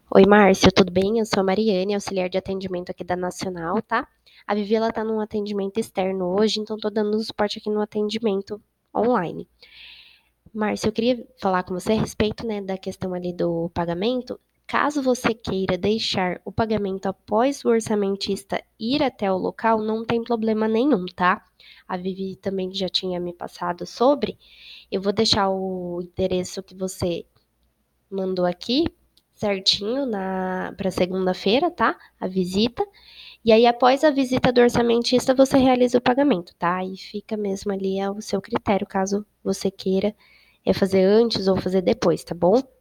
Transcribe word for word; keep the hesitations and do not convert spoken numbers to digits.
Oi, Márcio, tudo bem? Eu sou a Mariane, auxiliar de atendimento aqui da Nacional, tá? A Vivi, ela tá num atendimento externo hoje, então tô dando suporte aqui no atendimento online. Márcio, eu queria falar com você a respeito, né, da questão ali do pagamento. Caso você queira deixar o pagamento após o orçamentista ir até o local, não tem problema nenhum, tá? A Vivi também já tinha me passado sobre. Eu vou deixar o endereço que você mandou aqui certinho na para segunda-feira, tá? A visita. E aí, após a visita do orçamentista, você realiza o pagamento, tá? E fica mesmo ali ao seu critério, caso você queira é fazer antes ou fazer depois, tá bom?